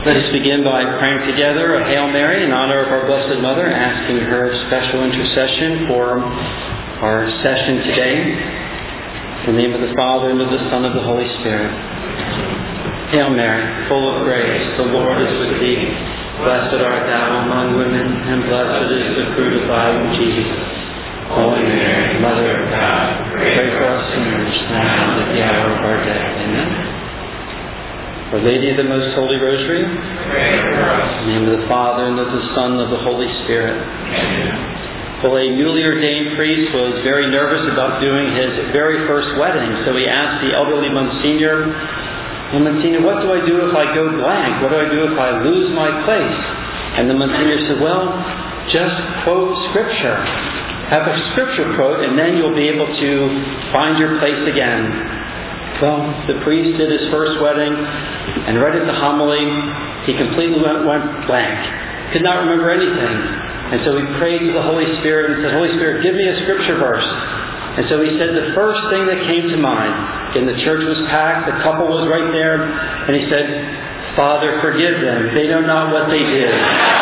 Let us begin by praying together a Hail Mary in honor of our Blessed Mother, asking her special intercession for our session today. In the name of the Father, and of the Son, and of the Holy Spirit. Hail Mary, full of grace, the Lord is with thee. Blessed art thou among women, and blessed is the fruit of thy womb, Jesus. Holy Mary, Mother of God, pray for us sinners, now and at the hour of our death. Amen. Our Lady of the Most Holy Rosary, pray for us. In the name of the Father, and of the Son, and of the Holy Spirit. Amen. Well, a newly ordained priest was very nervous about doing his very first wedding, so he asked the elderly Monsignor, "Well, Monsignor, what do I do if I go blank? What do I do if I lose my place?" And the Monsignor said, "Well, just quote Scripture. Have a Scripture quote, and then you'll be able to find your place again." Well, the priest did his first wedding, and right at the homily, he completely went blank. Could not remember anything. And so he prayed to the Holy Spirit and said, "Holy Spirit, give me a Scripture verse." And so he said the first thing that came to mind. Again, the church was packed, the couple was right there, and he said, "Father, forgive them. They know not what they did."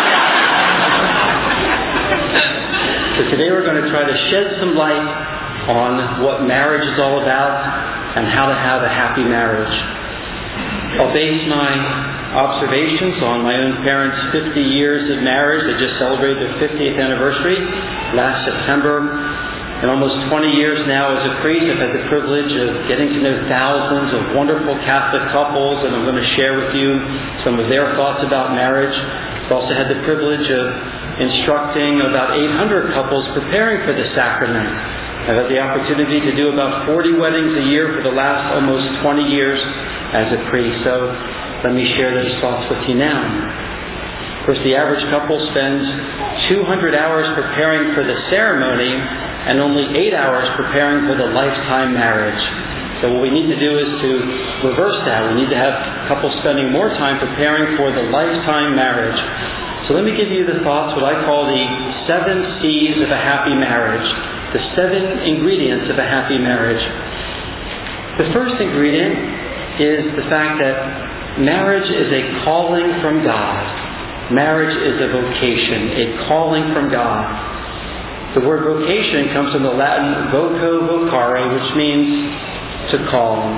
So today we're going to try to shed some light on what marriage is all about and how to have a happy marriage. I'll base my observations on my own parents' 50 years of marriage. They just celebrated their 50th anniversary last September. And almost 20 years now as a priest, I've had the privilege of getting to know thousands of wonderful Catholic couples, and I'm going to share with you some of their thoughts about marriage. I've also had the privilege of instructing about 800 couples preparing for the sacrament. I've had the opportunity to do about 40 weddings a year for the last almost 20 years as a priest. So let me share those thoughts with you now. Of course, the average couple spends 200 hours preparing for the ceremony and only 8 hours preparing for the lifetime marriage. So what we need to do is to reverse that. We need to have couples spending more time preparing for the lifetime marriage. So let me give you the thoughts, what I call the 7 C's of a happy marriage. The 7 ingredients of a happy marriage. The first ingredient is the fact that marriage is a calling from God. Marriage is a vocation, a calling from God. The word vocation comes from the Latin voco vocare, which means to call.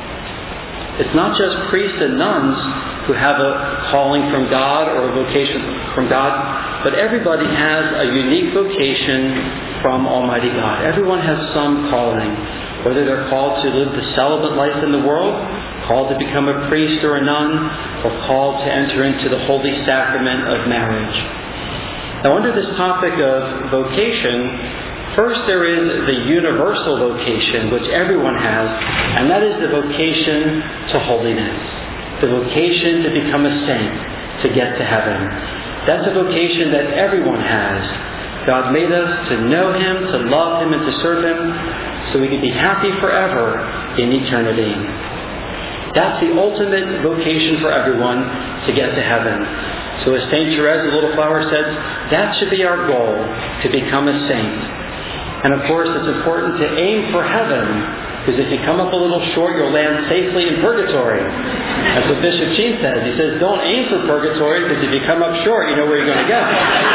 It's not just priests and nuns who have a calling from God or a vocation from God, but everybody has a unique vocation from Almighty God. Everyone has some calling, whether they're called to live the celibate life in the world, called to become a priest or a nun, or called to enter into the holy sacrament of marriage. Now, under this topic of vocation, first there is the universal vocation, which everyone has, and that is the vocation to holiness, the vocation to become a saint, to get to heaven. That's a vocation that everyone has. God made us to know Him, to love Him, and to serve Him, so we can be happy forever in eternity. That's the ultimate vocation for everyone, to get to heaven. So as St. Therese, the Little Flower, says, that should be our goal, to become a saint. And of course, it's important to aim for heaven, because if you come up a little short, you'll land safely in purgatory. That's what Bishop Sheen says. He says, don't aim for purgatory, because if you come up short, you know where you're going to go.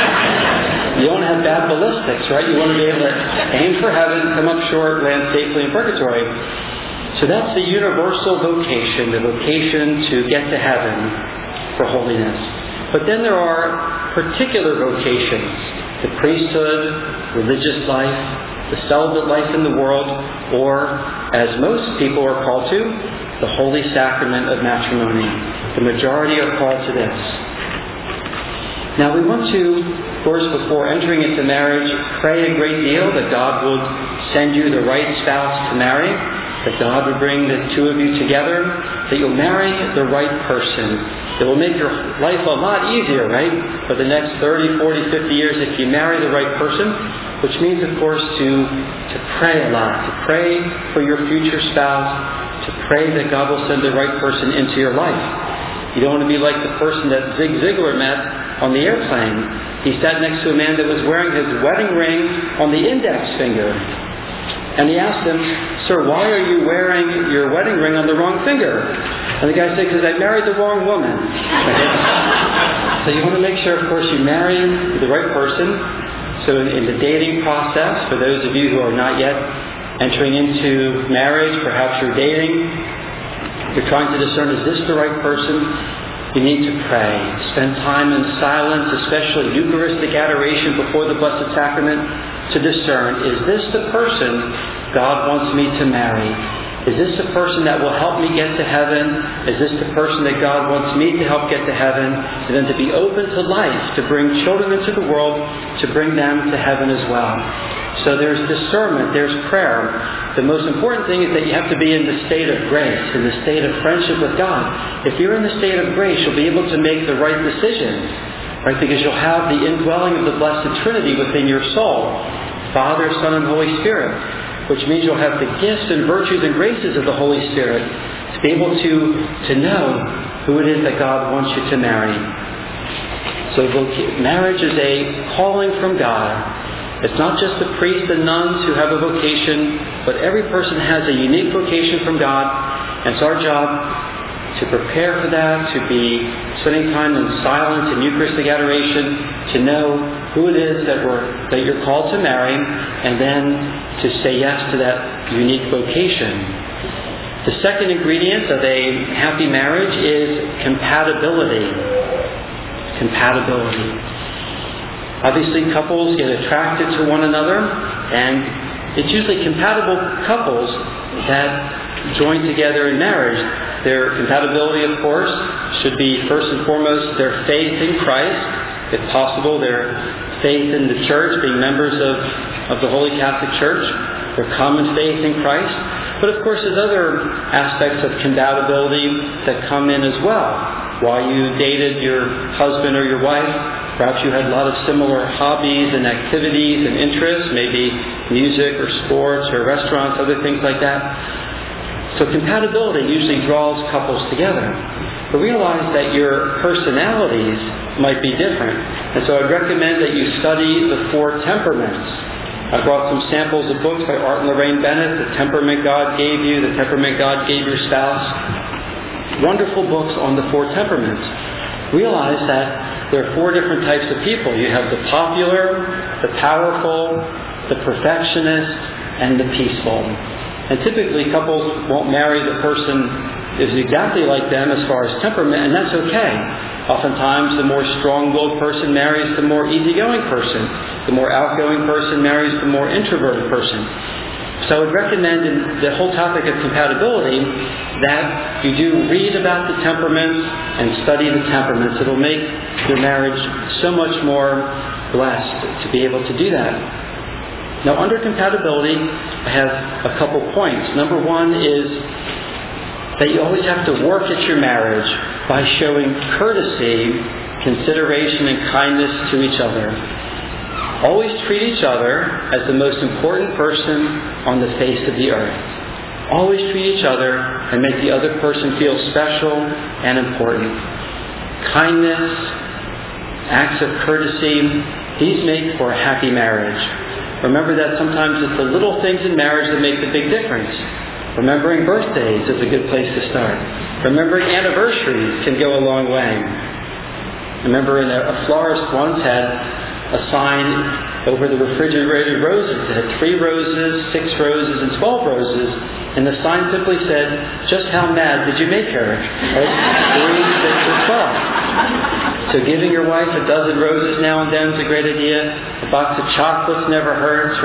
You don't have bad ballistics, right? You want to be able to aim for heaven, come up short, land safely in purgatory. So that's the universal vocation, the vocation to get to heaven for holiness. But then there are particular vocations: the priesthood, religious life, the celibate life in the world, or, as most people are called to, the holy sacrament of matrimony. The majority are called to this. Now we want to, of course, before entering into marriage, pray a great deal that God would send you the right spouse to marry, that God would bring the two of you together, that you'll marry the right person. It will make your life a lot easier, right? For the next 30, 40, 50 years if you marry the right person, which means, of course, to pray a lot, to pray for your future spouse, to pray that God will send the right person into your life. You don't want to be like the person that Zig Ziglar met on the airplane. He sat next to a man that was wearing his wedding ring on the index finger. And he asked him, "Sir, why are you wearing your wedding ring on the wrong finger?" And the guy said, because I married the wrong woman. So you want to make sure, of course, you marry the right person. So in the dating process, for those of you who are not yet entering into marriage, perhaps you're dating, you're trying to discern, is this the right person? You need to pray. Spend time in silence, especially Eucharistic adoration before the Blessed Sacrament, to discern, is this the person God wants me to marry? Is this the person that will help me get to heaven? Is this the person that God wants me to help get to heaven? And then to be open to life, to bring children into the world, to bring them to heaven as well. So there's discernment, there's prayer. The most important thing is that you have to be in the state of grace, in the state of friendship with God. If you're in the state of grace, you'll be able to make the right decisions, right? Because you'll have the indwelling of the Blessed Trinity within your soul, Father, Son, and Holy Spirit, which means you'll have the gifts and virtues and graces of the Holy Spirit to be able to know who it is that God wants you to marry. So marriage is a calling from God. It's not just the priests and nuns who have a vocation, but every person has a unique vocation from God, and it's our job to prepare for that, to be spending time in silence and Eucharistic adoration, to know who it is that you're called to marry, and then to say yes to that unique vocation. The second ingredient of a happy marriage is compatibility. Compatibility. Obviously, couples get attracted to one another, and it's usually compatible couples that join together in marriage. Their compatibility, of course, should be first and foremost their faith in Christ, if possible, their faith in the Church, being members of the Holy Catholic Church, their common faith in Christ. But of course, there's other aspects of compatibility that come in as well. While you dated your husband or your wife, perhaps you had a lot of similar hobbies and activities and interests, maybe music or sports or restaurants, other things like that. So compatibility usually draws couples together. But realize that your personalities might be different. And so I'd recommend that you study the 4 temperaments. I brought some samples of books by Art and Lorraine Bennett, The Temperament God Gave You, The Temperament God Gave Your Spouse. Wonderful books on the 4 temperaments. Realize that there are 4 different types of people. You have the popular, the powerful, the perfectionist, and the peaceful. And typically couples won't marry the person who is exactly like them as far as temperament, and that's okay. Oftentimes the more strong-willed person marries the more easygoing person. The more outgoing person marries the more introverted person. So I would recommend in the whole topic of compatibility that you do read about the temperaments and study the temperaments. It'll make your marriage so much more blessed to be able to do that. Now, under compatibility, I have a couple points. Number 1 is that you always have to work at your marriage by showing courtesy, consideration, and kindness to each other. Always treat each other as the most important person on the face of the earth. Always treat each other and make the other person feel special and important. Kindness, acts of courtesy, these make for a happy marriage. Remember that sometimes it's the little things in marriage that make the big difference. Remembering birthdays is a good place to start. Remembering anniversaries can go a long way. Remember a florist once had a sign over the refrigerated roses. It had 3 roses, 6 roses, and 12 roses. And the sign simply said, just how mad did you make her? Right? 3, 6, or 12. So giving your wife a dozen roses now and then is a great idea. A box of chocolates never hurts,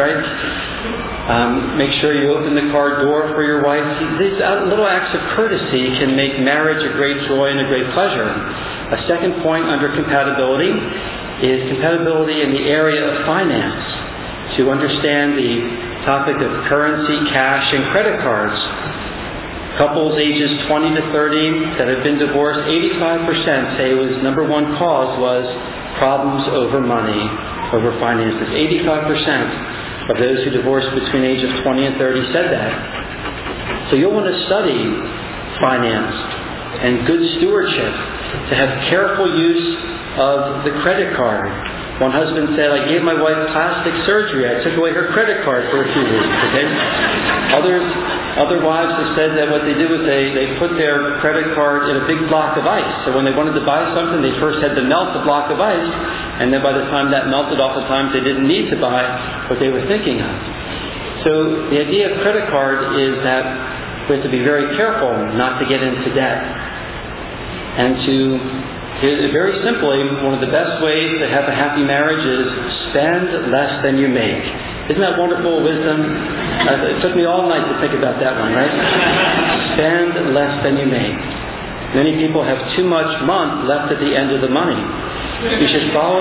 right? Make sure you open the car door for your wife. These little acts of courtesy can make marriage a great joy and a great pleasure. A second point under compatibility is compatibility in the area of finance. To understand the topic of currency, cash, and credit cards. Couples ages 20 to 30 that have been divorced, 85% say number 1 cause was problems over money, over finances. 85% of those who divorced between ages 20 and 30 said that. So you'll want to study finance and good stewardship, to have careful use of the credit card. One husband said, I gave my wife plastic surgery. I took away her credit card for a few weeks. Okay? Others Other wives have said that what they did was they put their credit card in a big block of ice. So when they wanted to buy something, they first had to melt the block of ice, and then by the time that melted, oftentimes they didn't need to buy what they were thinking of. So the idea of credit card is that we have to be very careful not to get into debt. And very simply, one of the best ways to have a happy marriage is spend less than you make. Isn't that wonderful wisdom? It took me all night to think about that one, right? Spend less than you make. Many people have too much month left at the end of the money. You should follow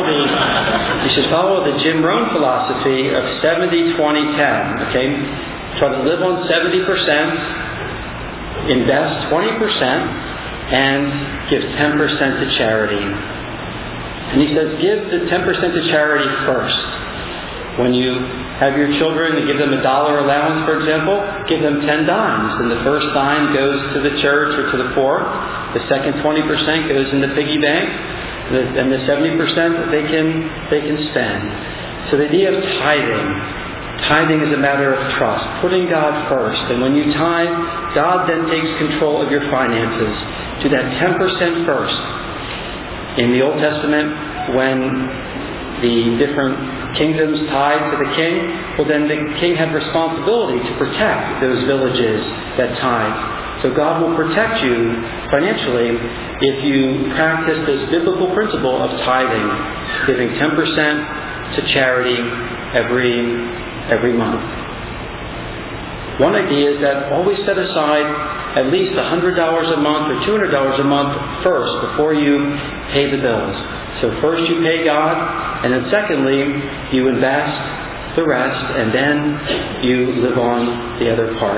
the Jim Rohn philosophy of 70-20-10. Okay, try to live on 70%, invest 20%, and give 10% to charity. And he says, give the 10% to charity first. When you have your children and give them $1 allowance, for example, give them 10 dimes. And the first dime goes to the church or to the poor. The second 20% goes in the piggy bank. And the 70% they can spend. So the idea of tithing is a matter of trust, putting God first. And when you tithe, God then takes control of your finances. Do that 10% first. In the Old Testament, when the different kingdoms tied to the king, well then the king had responsibility to protect those villages that tithe. So God will protect you financially if you practice this biblical principle of tithing, giving 10% to charity every month. One idea is that always set aside at least $100 a month or $200 a month first before you pay the bills. So first you pay God, and then secondly you invest the rest, and then you live on the other part.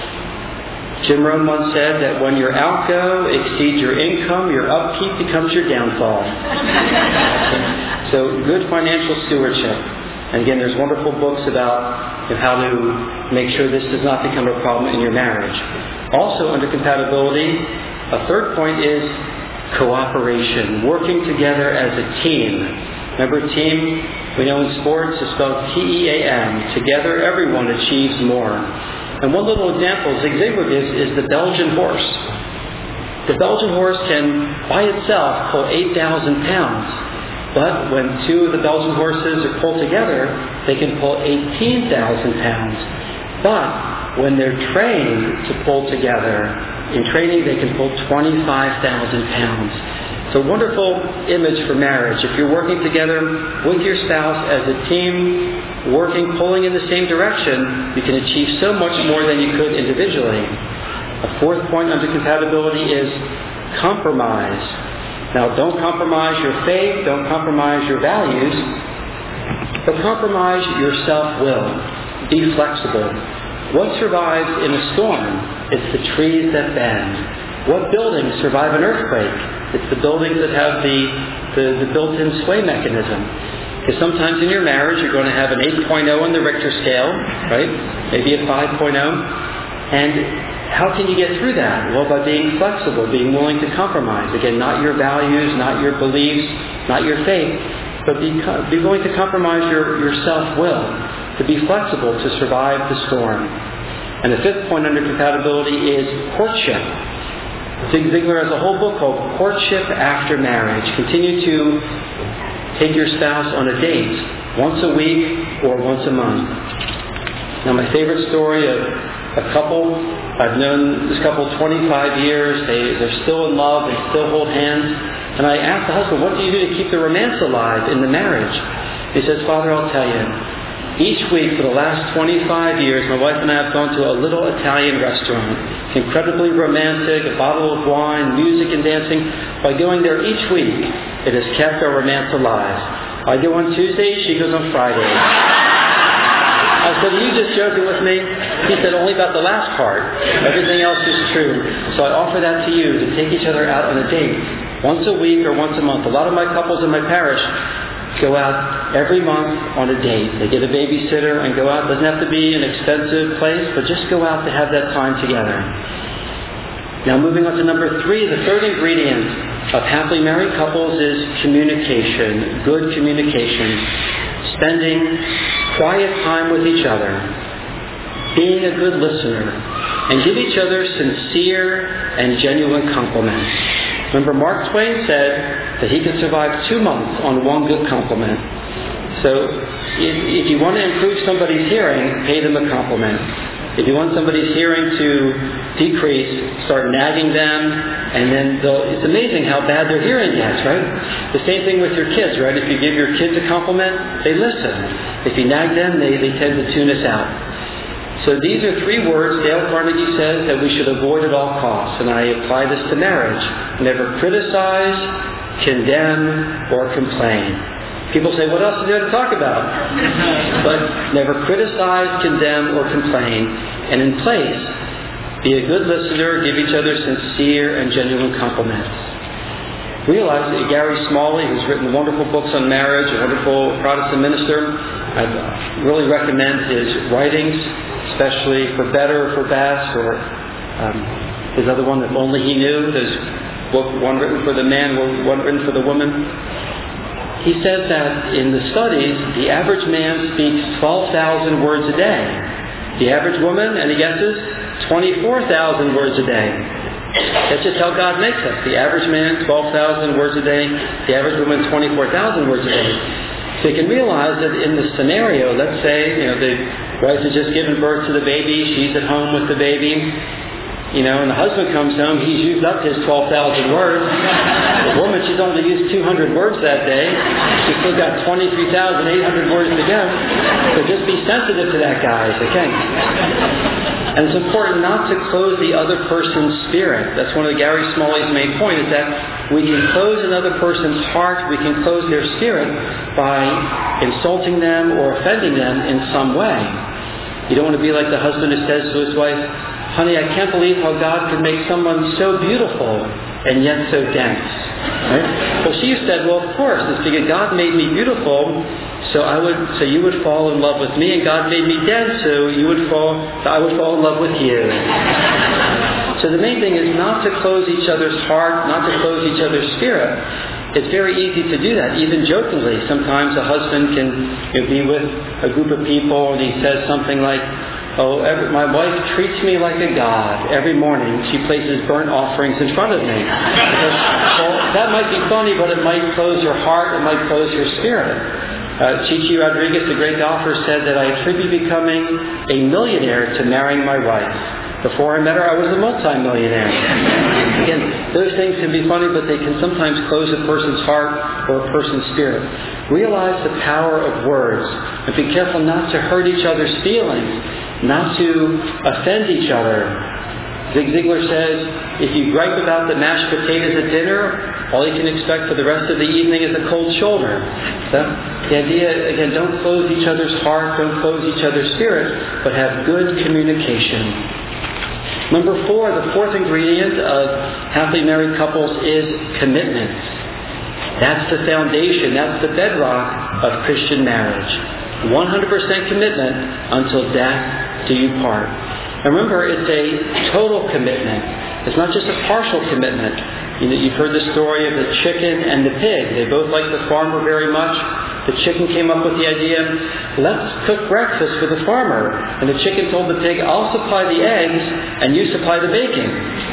Jim Rohn once said that when your outgo exceeds your income, your upkeep becomes your downfall. So good financial stewardship. And again, there's wonderful books about how to make sure this does not become a problem in your marriage. Also, under compatibility, a third point is cooperation, working together as a team. Remember, team, we know in sports, is spelled T-E-A-M. Together, everyone achieves more. And one little example Zig Ziglar gives is the Belgian horse. The Belgian horse can, by itself, pull 8,000 pounds. But when two of the Belgian horses are pulled together, they can pull 18,000 pounds. But when they're trained to pull together, in training they can pull 25,000 pounds. It's a wonderful image for marriage. If you're working together with your spouse as a team, pulling in the same direction, you can achieve so much more than you could individually. A fourth point under compatibility is compromise. Now, don't compromise your faith, don't compromise your values, but compromise your self-will. Be flexible. What survives in a storm? It's the trees that bend. What buildings survive an earthquake? It's the buildings that have the built-in sway mechanism. Because sometimes in your marriage you're going to have an 8.0 on the Richter scale, right? Maybe a 5.0. And how can you get through that? Well, by being flexible, being willing to compromise. Again, not your values, not your beliefs, not your faith, but be willing to compromise your self-will, to be flexible to survive the storm. And the fifth point under compatibility is courtship. Zig Ziglar has a whole book called Courtship After Marriage. Continue to take your spouse on a date once a week or once a month. Now, my favorite story of a couple, I've known this couple 25 years. They're still in love. They still hold hands. And I asked the husband, what do you do to keep the romance alive in the marriage? He says, Father, I'll tell you. Each week for the last 25 years, my wife and I have gone to a little Italian restaurant. It's incredibly romantic, a bottle of wine, music and dancing. By going there each week, it has kept our romance alive. I go on Tuesdays, she goes on Fridays. I said, are you just joking with me? He said, only about the last part. Everything else is true. So I offer that to you, to take each other out on a date. Once a week or once a month. A lot of my couples in my parish go out every month on a date. They get a babysitter and go out. It doesn't have to be an expensive place, but just go out to have that time together. Now moving on to number 3, the third ingredient of happily married couples is communication. Good communication. Spending quiet time with each other. being a good listener, and give each other sincere and genuine compliments. Remember, Mark Twain said that he could survive 2 months on one good compliment. So if you want to improve somebody's hearing, pay them a compliment. If you want somebody's hearing to decrease, start nagging them, and then it's amazing how bad their hearing gets, right? The same thing with your kids, right? If you give your kids a compliment, they listen. If you nag them, they tend to tune us out. So these are 3 words Dale Carnegie says that we should avoid at all costs, and I apply this to marriage. Never criticize, condemn, or complain. People say, what else is there to talk about? But never criticize, condemn, or complain. And in place, be a good listener, give each other sincere and genuine compliments. Realize that Gary Smalley, who's written wonderful books on marriage, a wonderful Protestant minister, I really recommend his writings, especially For Better or For Best, or his other one, If Only He Knew. There's one written for the man, one written for the woman. He says that in the studies, the average man speaks 12,000 words a day. The average woman, any guesses? 24,000 words a day. That's just how God makes us. The average man, 12,000 words a day. The average woman, 24,000 words a day. So you can realize that in the scenario, let's say, the wife has just given birth to the baby, she's at home with the baby, and the husband comes home, he's used up his 12,000 words. The woman, she's only used 200 words that day. She's still got 23,800 words to go. So just be sensitive to that, guys, okay? And it's important not to close the other person's spirit. That's one of Gary Smalley's main points, is that we can close another person's heart, we can close their spirit by insulting them or offending them in some way. You don't want to be like the husband who says to his wife, honey, I can't believe how God could make someone so beautiful and yet so dense. Right? Well, she said, well, of course, it's because God made me beautiful, so you would fall in love with me, and God made me dense, so I would fall in love with you. So the main thing is not to close each other's heart, not to close each other's spirit. It's very easy to do that, even jokingly. Sometimes a husband can be with a group of people and he says something like, my wife treats me like a god. Every morning she places burnt offerings in front of me. Well, that might be funny, but it might close your heart, it might close your spirit. Chichi Rodriguez, the great golfer, said that I attribute becoming a millionaire to marrying my wife. Before I met her, I was a multi-millionaire. Again, those things can be funny, but they can sometimes close a person's heart or a person's spirit. Realize the power of words, and be careful not to hurt each other's feelings, not to offend each other. Zig Ziglar says, if you gripe about the mashed potatoes at dinner, all you can expect for the rest of the evening is a cold shoulder. So the idea, again, don't close each other's heart, don't close each other's spirit, but have good communication. Number 4, the 4th ingredient of happily married couples is commitment. That's the foundation, that's the bedrock of Christian marriage. 100% commitment until death do you part. And remember, it's a total commitment. It's not just a partial commitment. You've heard the story of the chicken and the pig. They both liked the farmer very much. The chicken came up with the idea, let's cook breakfast for the farmer. And the chicken told the pig, I'll supply the eggs and you supply the bacon.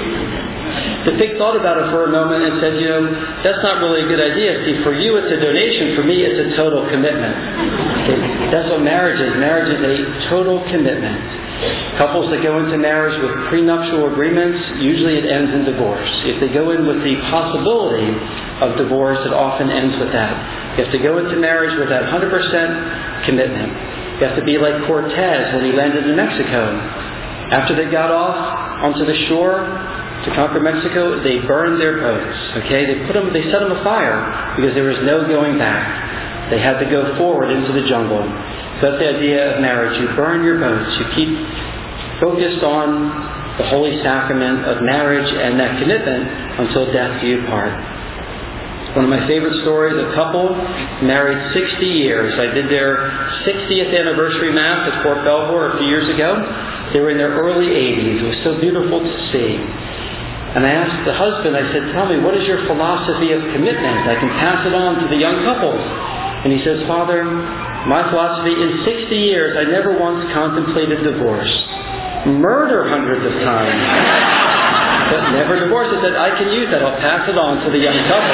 The pig thought about it for a moment and said, that's not really a good idea. See, for you it's a donation. For me it's a total commitment. Okay? That's what marriage is. Marriage is a total commitment. Couples that go into marriage with prenuptial agreements, usually it ends in divorce. If they go in with the possibility of divorce, it often ends with that. You have to go into marriage with that 100% commitment. You have to be like Cortez when he landed in Mexico. After they got off onto the shore to conquer Mexico, they burned their boats. Okay, they set them afire because there was no going back. They had to go forward into the jungle. So that's the idea of marriage. You burn your boats. You keep focused on the holy sacrament of marriage and that commitment until death do you part. One of my favorite stories, a couple married 60 years. I did their 60th anniversary Mass at Fort Belvoir a few years ago. They were in their early 80s. It was so beautiful to see. And I asked the husband, I said, tell me, what is your philosophy of commitment? I can pass it on to the young couples. And he says, Father, My philosophy, in 60 years, I never once contemplated divorce. Murder hundreds of times, but never divorce. I said, I can use that. I'll pass it on to the young couple.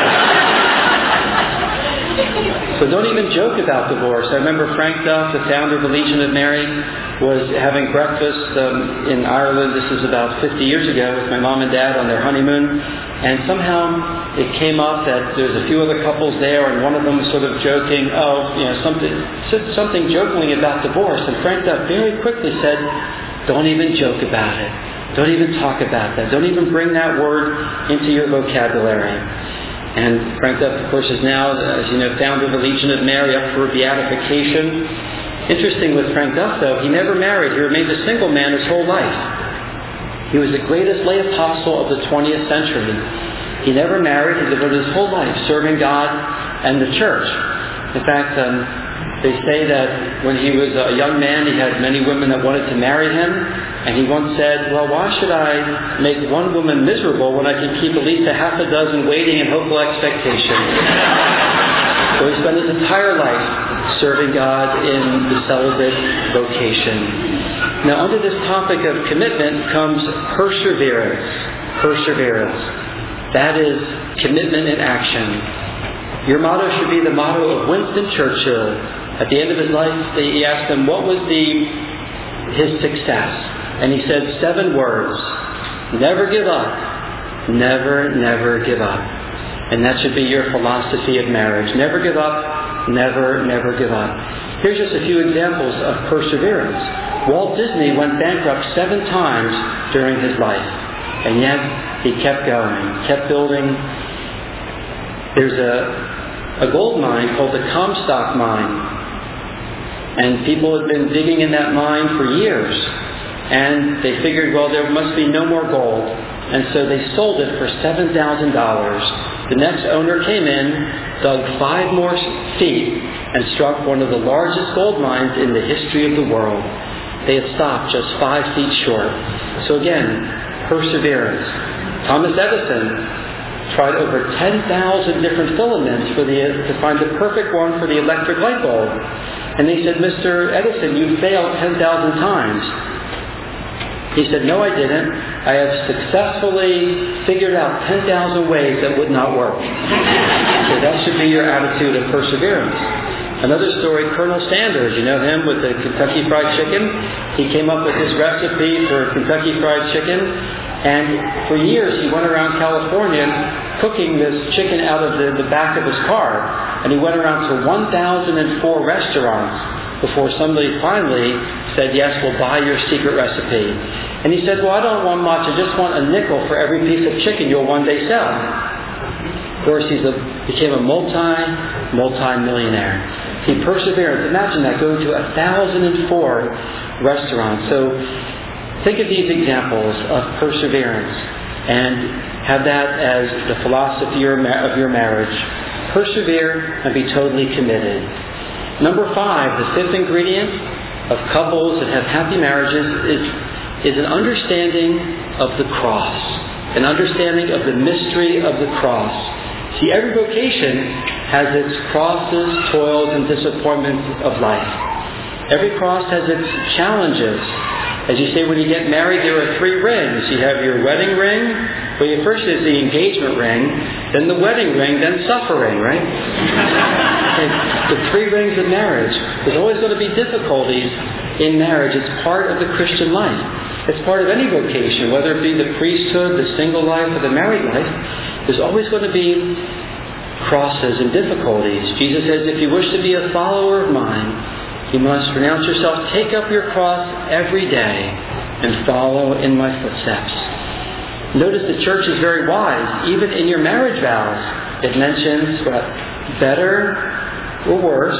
So don't even joke about divorce. I remember Frank Duff, the founder of the Legion of Mary, was having breakfast in Ireland. This was about 50 years ago with my mom and dad on their honeymoon. And somehow it came up that there's a few other couples there, and one of them was sort of joking, something jokingly about divorce. And Frank Duff very quickly said, don't even joke about it. Don't even talk about that. Don't even bring that word into your vocabulary. And Frank Duff, of course, is now, as you know, founder of the Legion of Mary, up for beatification. Interesting with Frank Duff, though, he never married. He remained a single man his whole life. He was the greatest lay apostle of the 20th century. He never married. He devoted his whole life serving God and the church. In fact, they say that when he was a young man, he had many women that wanted to marry him. And he once said, well, why should I make one woman miserable when I can keep at least a half a dozen waiting in hopeful expectation? So he spent his entire life serving God in the celibate vocation. Now, under this topic of commitment comes perseverance. Perseverance. That is commitment in action. Your motto should be the motto of Winston Churchill. At the end of his life, he asked him, what was his success? And he said 7 words. Never give up. Never, never give up. And that should be your philosophy of marriage. Never give up. Never, never give up. Here's just a few examples of perseverance. Walt Disney went bankrupt 7 times during his life. And yet, he kept going, kept building. There's a gold mine called the Comstock Mine. And people had been digging in that mine for years. And they figured, well, there must be no more gold. And so they sold it for $7,000. The next owner came in, dug 5 more feet, and struck one of the largest gold mines in the history of the world. They had stopped just 5 feet short. So again, perseverance. Thomas Edison tried over 10,000 different filaments to find the perfect one for the electric light bulb. And they said, Mr. Edison, you failed 10,000 times. He said, no, I didn't. I have successfully figured out 10,000 ways that would not work. So that should be your attitude of perseverance. Another story, Colonel Sanders, you know him with the Kentucky Fried Chicken. He came up with this recipe for Kentucky Fried Chicken. And for years he went around California cooking this chicken out of the back of his car. And he went around to 1,004 restaurants before somebody finally said, yes, we'll buy your secret recipe. And he said, well, I don't want much. I just want a nickel for every piece of chicken you'll one day sell. Of course, he became a multi-millionaire. He persevered. Imagine that, going to 1,004 restaurants. So think of these examples of perseverance and have that as the philosophy of your marriage. Persevere and be totally committed. Number 5, the 5th ingredient of couples that have happy marriages is an understanding of the cross, an understanding of the mystery of the cross. See, every vocation has its crosses, toils, and disappointments of life. Every cross has its challenges. As you say, when you get married, there are 3 rings. You have your wedding ring. Well, first is the engagement ring, then the wedding ring, then suffering, right? The 3 rings of marriage. There's always going to be difficulties in marriage. It's part of the Christian life. It's part of any vocation, whether it be the priesthood, the single life, or the married life. There's always going to be crosses and difficulties. Jesus says, if you wish to be a follower of mine, you must renounce yourself, take up your cross every day, and follow in my footsteps. Notice the church is very wise. Even in your marriage vows, it mentions what? Better or worse,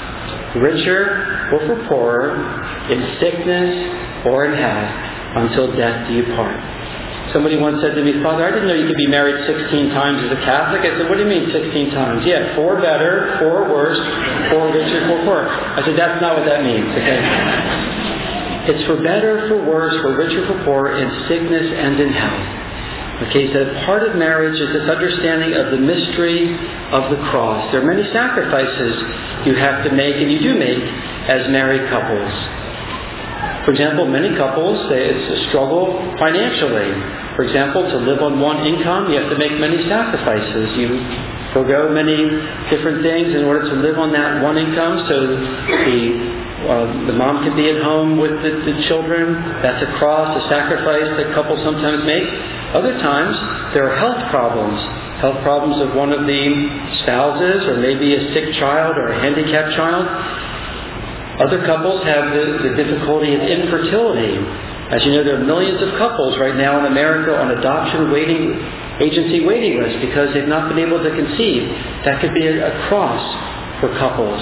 richer or for poorer, in sickness or in health, until death do you part. Somebody once said to me, Father, I didn't know you could be married 16 times as a Catholic. I said, what do you mean 16 times? Yeah, 4 better, 4 worse, 4 richer, 4 poorer. I said, that's not what that means, okay? It's for better, for worse, for richer, for poorer, in sickness and in health. Okay, so part of marriage is this understanding of the mystery of the cross. There are many sacrifices you have to make, and you do make, as married couples. For example, many couples say it's a struggle financially. For example, to live on one income, you have to make many sacrifices. You forego many different things in order to live on that one income, so the mom can be at home with the children. That's a cross, a sacrifice that couples sometimes make. Other times, there are health problems of one of the spouses, or maybe a sick child or a handicapped child. Other couples have the difficulty of infertility. As you know, there are millions of couples right now in America on adoption agency waiting list because they've not been able to conceive. That could be a cross for couples.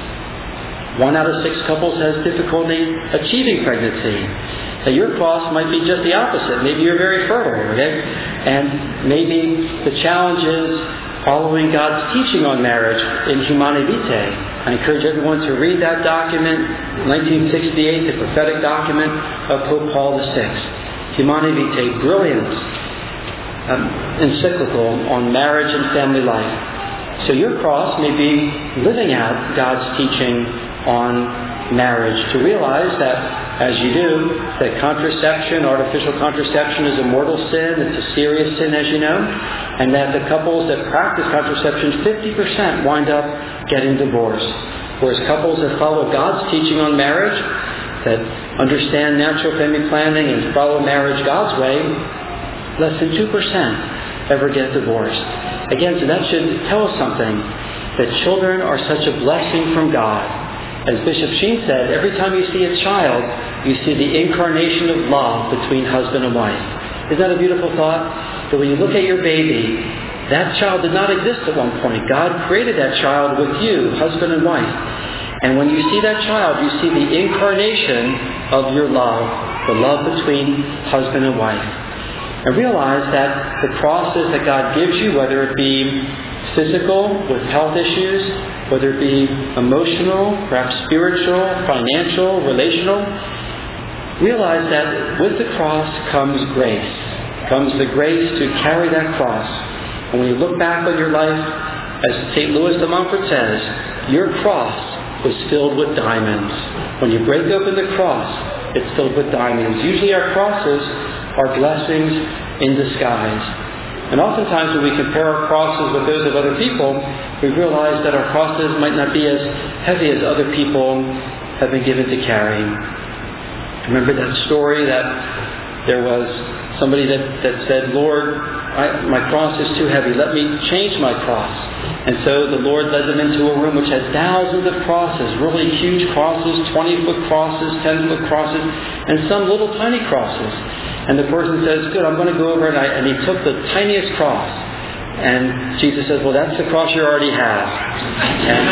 1 out of 6 couples has difficulty achieving pregnancy. Now, your cross might be just the opposite. Maybe you're very fertile, okay? And maybe the challenge is following God's teaching on marriage in Humanae Vitae. I encourage everyone to read that document, 1968, the prophetic document of Pope Paul VI. Humanae Vitae, brilliant encyclical on marriage and family life. So your cross may be living out God's teaching on marriage, to realize that, as you do, that contraception, artificial contraception, is a mortal sin. It's a serious sin, as you know, and that the couples that practice contraception, 50% wind up getting divorced. Whereas couples that follow God's teaching on marriage, that understand natural family planning and follow marriage God's way, less than 2% ever get divorced. Again, so that should tell us something, that children are such a blessing from God. As Bishop Sheen said, every time you see a child, you see the incarnation of love between husband and wife. Isn't that a beautiful thought? That when you look at your baby, that child did not exist at one point. God created that child with you, husband and wife. And when you see that child, you see the incarnation of your love, the love between husband and wife. And realize that the crosses that God gives you, whether it be physical with health issues, whether it be emotional, perhaps spiritual, financial, relational, realize that with the cross comes grace. Comes the grace to carry that cross. And when you look back on your life, as St. Louis de Montfort says, your cross was filled with diamonds. When you break open the cross, it's filled with diamonds. Usually our crosses are blessings in disguise. And oftentimes when we compare our crosses with those of other people, we realize that our crosses might not be as heavy as other people have been given to carry. Remember that story that there was somebody that said, Lord, my cross is too heavy. Let me change my cross. And so the Lord led them into a room which had thousands of crosses, really huge crosses, 20-foot crosses, 10-foot crosses, and some little tiny crosses. And the person says, good, I'm going to go over, and he took the tiniest cross. And Jesus says, well, that's the cross you already have. And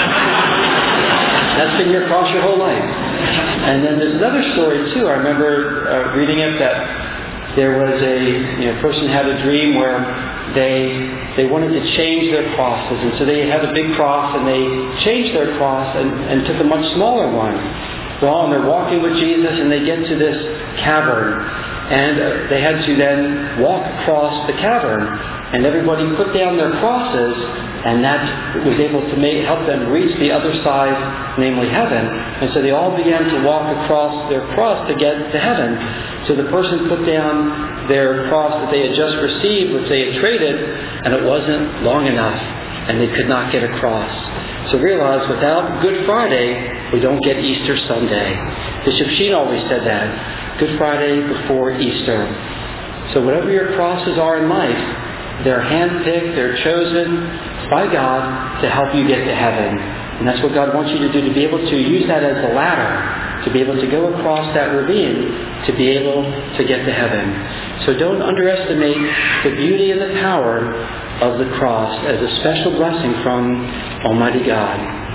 that's been your cross your whole life. And then there's another story, too. I remember reading it that there was a person had a dream where they wanted to change their crosses. And so they had a big cross, and they changed their cross and took a much smaller one. Well, and they're walking with Jesus, and they get to this cavern. And they had to then walk across the cavern. And everybody put down their crosses, and that was able to help them reach the other side, namely heaven. And so they all began to walk across their cross to get to heaven. So the person put down their cross that they had just received, which they had traded, and it wasn't long enough, and they could not get across. So realize, without Good Friday, we don't get Easter Sunday. Bishop Sheen always said that. Good Friday before Easter. So whatever your crosses are in life, they're handpicked, they're chosen by God to help you get to heaven. And that's what God wants you to do, to be able to use that as a ladder, to be able to go across that ravine, to be able to get to heaven. So don't underestimate the beauty and the power of the cross as a special blessing from Almighty God.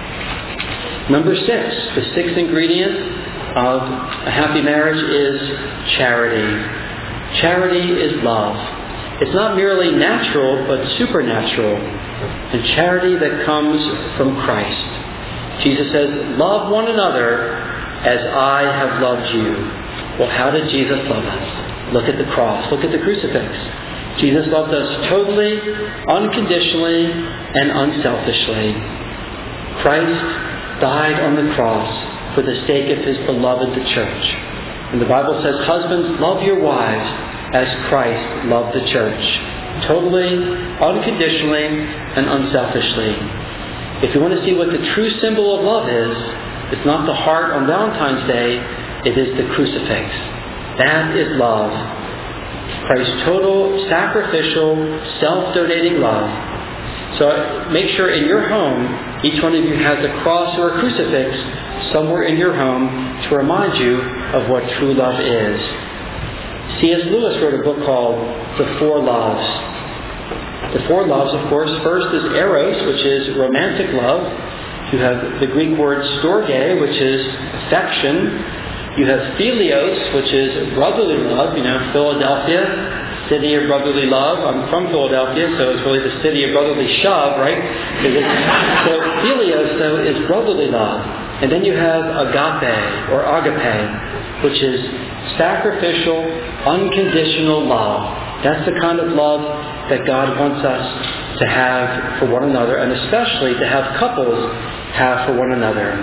Number 6, the 6th ingredient of a happy marriage is charity. Charity is love. It's not merely natural, but supernatural. And charity that comes from Christ. Jesus says, love one another as I have loved you. Well, how did Jesus love us? Look at the cross. Look at the crucifix. Jesus loved us totally, unconditionally, and unselfishly. Christ died on the cross for the sake of his beloved, the church. And the Bible says, husbands, love your wives as Christ loved the church. Totally, unconditionally, and unselfishly. If you want to see what the true symbol of love is, it's not the heart on Valentine's Day, it is the crucifix. That is love. Christ's total, sacrificial, self-donating love. So make sure in your home, each one of you has a cross or a crucifix somewhere in your home to remind you of what true love is. C.S. Lewis wrote a book called The Four Loves. The four loves, of course, first is eros, which is romantic love. You have the Greek word storge, which is affection. You have philios, which is brotherly love. Philadelphia, city of brotherly love. I'm from Philadelphia, so it's really the city of brotherly shove, right? So philios, though, is brotherly love. And then you have agape, or agape, which is sacrificial, unconditional love. That's the kind of love that God wants us to have for one another, and especially to have couples have for one another.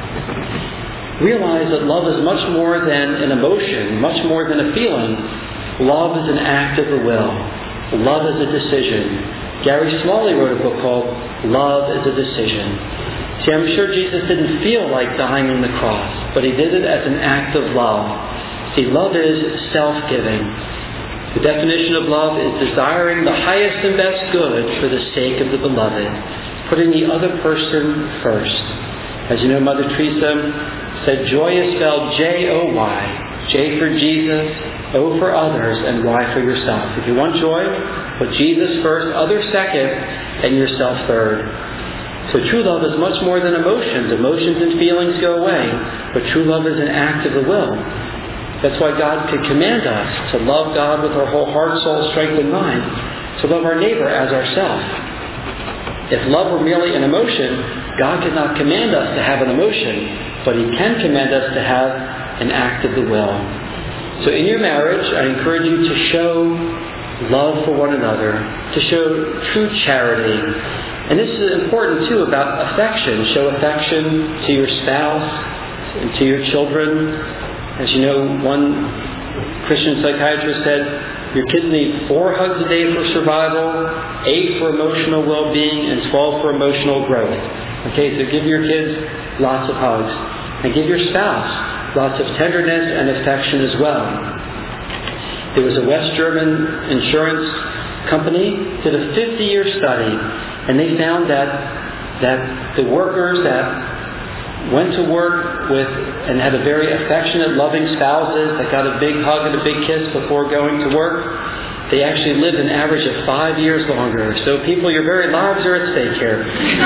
Realize that love is much more than an emotion, much more than a feeling. Love is an act of the will. Love is a decision. Gary Smalley wrote a book called Love is a Decision. See, I'm sure Jesus didn't feel like dying on the cross, but he did it as an act of love. See, love is self-giving. The definition of love is desiring the highest and best good for the sake of the beloved, putting the other person first. As you know, Mother Teresa said joy is spelled J-O-Y. J for Jesus, O for others, and Y for yourself. If you want joy, put Jesus first, others second, and yourself third. So true love is much more than emotions. Emotions and feelings go away, but true love is an act of the will. That's why God could command us to love God with our whole heart, soul, strength, and mind, to love our neighbor as ourselves. If love were merely an emotion, God could not command us to have an emotion, but he can command us to have an act of the will. So in your marriage, I encourage you to show love for one another, to show true charity. And this is important too about affection. Show affection to your spouse and to your children. As you know, one Christian psychiatrist said, your kids need 4 hugs a day for survival, 8 for emotional well-being, and 12 for emotional growth. Okay, so give your kids lots of hugs. And give your spouse lots of tenderness and affection as well. There was a West German insurance company did a 50-year study, and they found that the workers that went to work with and had a very affectionate, loving spouses that got a big hug and a big kiss before going to work, they actually lived an average of 5 years longer. So people, your very lives are at stake here.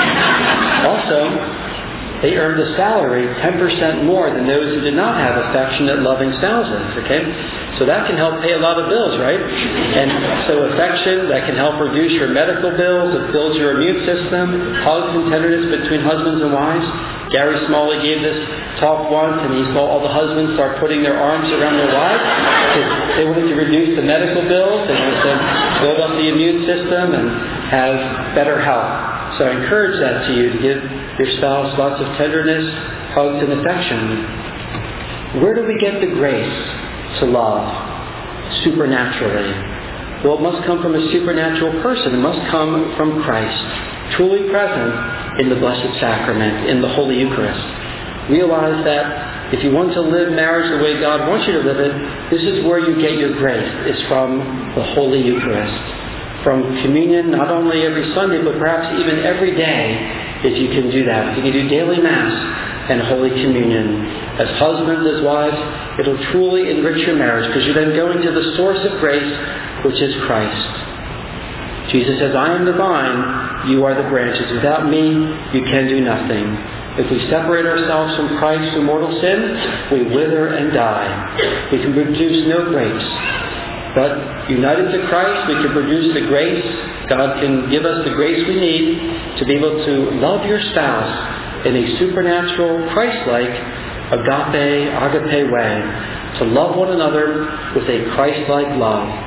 Also, they earned a salary 10% more than those who did not have affectionate, loving spouses. Okay? So that can help pay a lot of bills, right? And so affection, that can help reduce your medical bills. It builds your immune system. Hugs and tenderness between husbands and wives. Gary Smalley gave this talk once, and he saw all the husbands start putting their arms around their wives. They wanted to reduce the medical bills. They wanted to build up the immune system and have better health. So I encourage that to you, to give your spouse lots of tenderness, hugs, and affection. Where do we get the grace to love supernaturally? Well, it must come from a supernatural person. It must come from Christ, truly present in the Blessed Sacrament, in the Holy Eucharist. Realize that if you want to live marriage the way God wants you to live it, this is where you get your grace, is from the Holy Eucharist. From communion, not only every Sunday, but perhaps even every day, if you can do that. If you can do daily Mass and Holy Communion. As husbands, as wives, it'll truly enrich your marriage, because you're then going to the source of grace, which is Christ. Jesus says, I am the vine, you are the branches. Without me, you can do nothing. If we separate ourselves from Christ through mortal sin, we wither and die. We can produce no grapes. But united to Christ, we can produce the grace. God can give us the grace we need to be able to love your spouse in a supernatural, Christ-like, agape way. To love one another with a Christ-like love.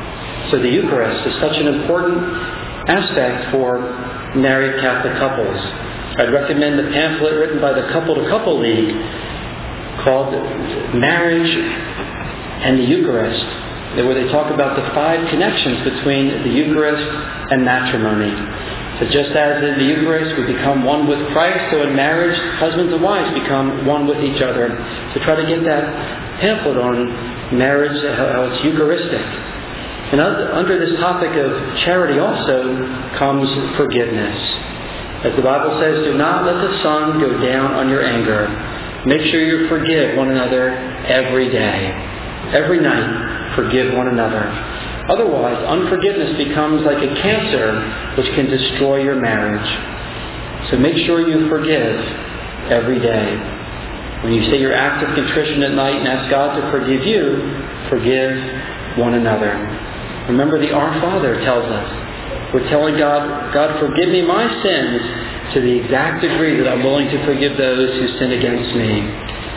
So the Eucharist is such an important aspect for married Catholic couples. I'd recommend the pamphlet written by the Couple to Couple League called Marriage and the Eucharist, where they talk about the 5 connections between the Eucharist and matrimony. So just as in the Eucharist we become one with Christ, so in marriage, husbands and wives become one with each other. So try to get that pamphlet on marriage, how it's Eucharistic. And under this topic of charity also comes forgiveness. As the Bible says, do not let the sun go down on your anger. Make sure you forgive one another every day. Every night, forgive one another. Otherwise, unforgiveness becomes like a cancer which can destroy your marriage. So make sure you forgive every day. When you say your act of contrition at night and ask God to forgive you, forgive one another. Remember, the Our Father tells us. We're telling God, God, forgive me my sins to the exact degree that I'm willing to forgive those who sin against me.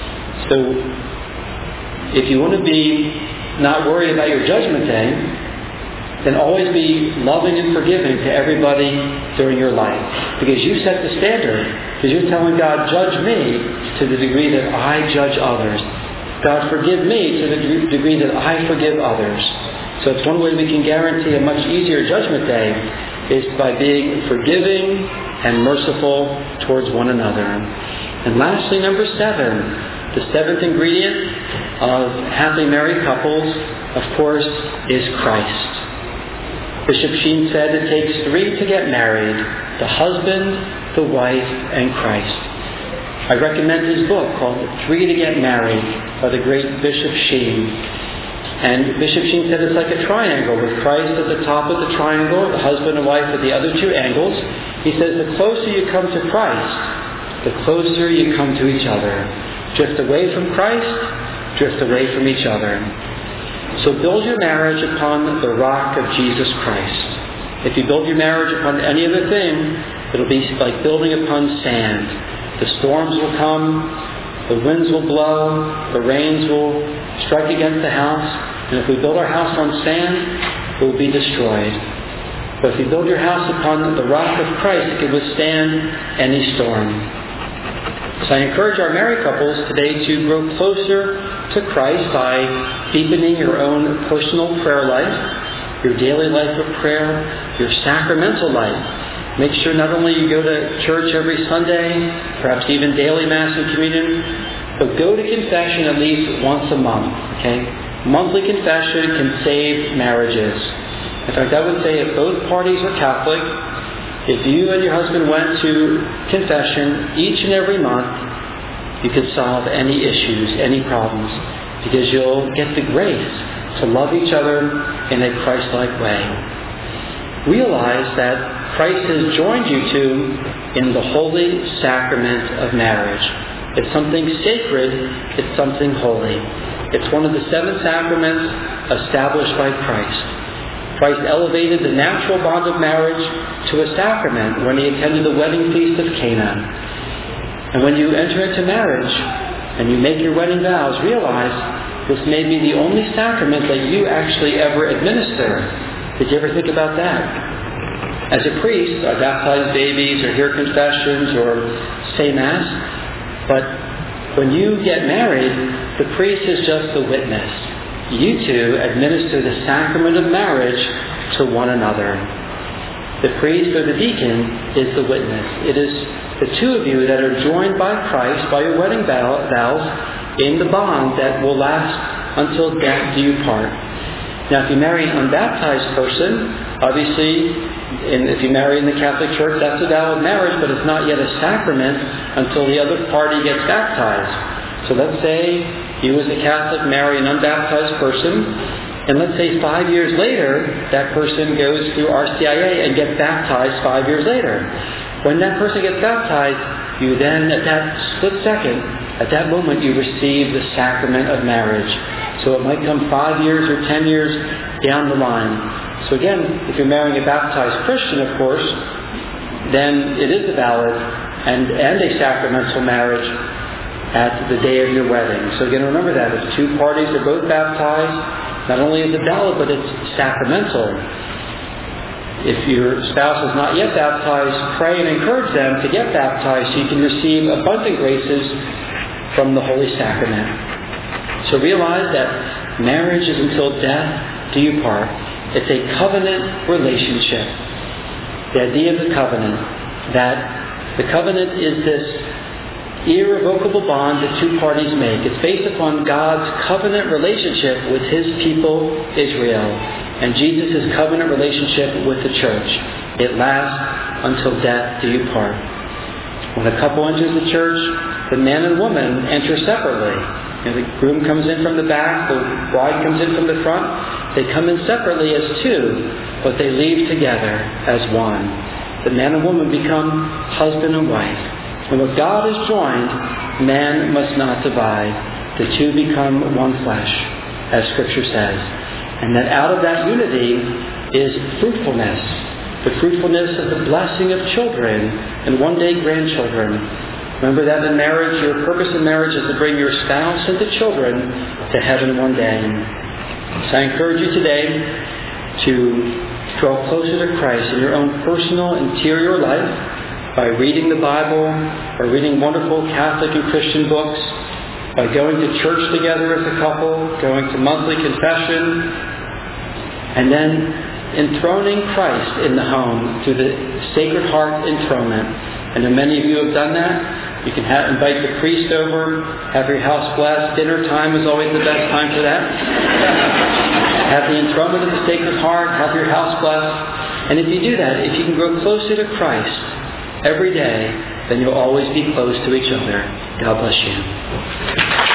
So, if you want to be not worried about your judgment day, then always be loving and forgiving to everybody during your life. Because you set the standard. Because you're telling God, judge me to the degree that I judge others. God, forgive me to the degree that I forgive others. So it's one way we can guarantee a much easier judgment day is by being forgiving and merciful towards one another. And lastly, number 7, the 7th ingredient of happy married couples, of course, is Christ. Bishop Sheen said it takes 3 to get married: the husband, the wife, and Christ. I recommend his book called 3 to Get Married by the great Bishop Sheen. And Bishop Sheen said it's like a triangle with Christ at the top of the triangle, the husband and wife at the other 2 angles. He says the closer you come to Christ, the closer you come to each other. Drift away from Christ, drift away from each other. So build your marriage upon the rock of Jesus Christ. If you build your marriage upon any other thing, it'll be like building upon sand. The storms will come, the winds will blow, the rains will strike against the house, and if we build our house on sand, it will be destroyed. But if you build your house upon the rock of Christ, it can withstand any storm. So I encourage our married couples today to grow closer to Christ by deepening your own personal prayer life, your daily life of prayer, your sacramental life. Make sure not only you go to church every Sunday, perhaps even daily Mass and Communion, but go to confession at least once a month. Okay? Monthly confession can save marriages. In fact, I would say if both parties are Catholic, if you and your husband went to confession each and every month, you could solve any issues, any problems, because you'll get the grace to love each other in a Christ-like way. Realize that Christ has joined you two in the holy sacrament of marriage. It's something sacred, it's something holy. It's one of the 7 sacraments established by Christ. Christ elevated the natural bond of marriage to a sacrament when he attended the wedding feast of Cana. And when you enter into marriage and you make your wedding vows, realize this may be the only sacrament that you actually ever administer. Did you ever think about that? As a priest, I baptize babies or hear confessions or say Mass. But when you get married, the priest is just the witness. You two administer the sacrament of marriage to one another. The priest or the deacon is the witness. It is the 2 of you that are joined by Christ by your wedding vows in the bond that will last until death do you part. Now, if you marry an unbaptized person, obviously, if you marry in the Catholic Church, that's a valid marriage, but it's not yet a sacrament until the other party gets baptized. So let's say you as a Catholic marry an unbaptized person, and let's say 5 years later, that person goes through RCIA and gets baptized 5 years later. When that person gets baptized, you then, at that split second, at that moment, you receive the sacrament of marriage. So it might come 5 years or 10 years down the line. So again, if you're marrying a baptized Christian, of course, then it is a valid and a sacramental marriage at the day of your wedding. So again, remember that. If 2 parties are both baptized, Not only is it valid, but it's sacramental. If your spouse is not yet baptized, pray and encourage them to get baptized so you can receive abundant graces from the Holy Sacrament. So realize that marriage is until death do you part. It's a covenant relationship. The idea of the covenant, that the covenant is this irrevocable bond that two parties make. It's based upon God's covenant relationship with His people, Israel, and Jesus' covenant relationship with the church. It lasts until death do you part. When a couple enters the church, the man and woman enter separately. The groom comes in from the back, the bride comes in from the front. They come in separately as two, but they leave together as one. The man and woman become husband and wife. And what God has joined, man must not divide. The two become one flesh, as Scripture says. And that out of that unity is fruitfulness. The fruitfulness of the blessing of children and one day grandchildren. Remember that in marriage, your purpose in marriage is to bring your spouse and the children to heaven one day. So I encourage you today to draw closer to Christ in your own personal interior life by reading the Bible, by reading wonderful Catholic and Christian books, by going to church together as a couple, going to monthly confession, and then enthroning Christ in the home through the Sacred Heart enthronement. And then many of you have done that. You can invite the priest over, have your house blessed. Dinner time is always the best time for that. Have the enthronement of the Sacred Heart, have your house blessed. And if you do that, if you can grow closer to Christ every day, then you'll always be close to each other. God bless you.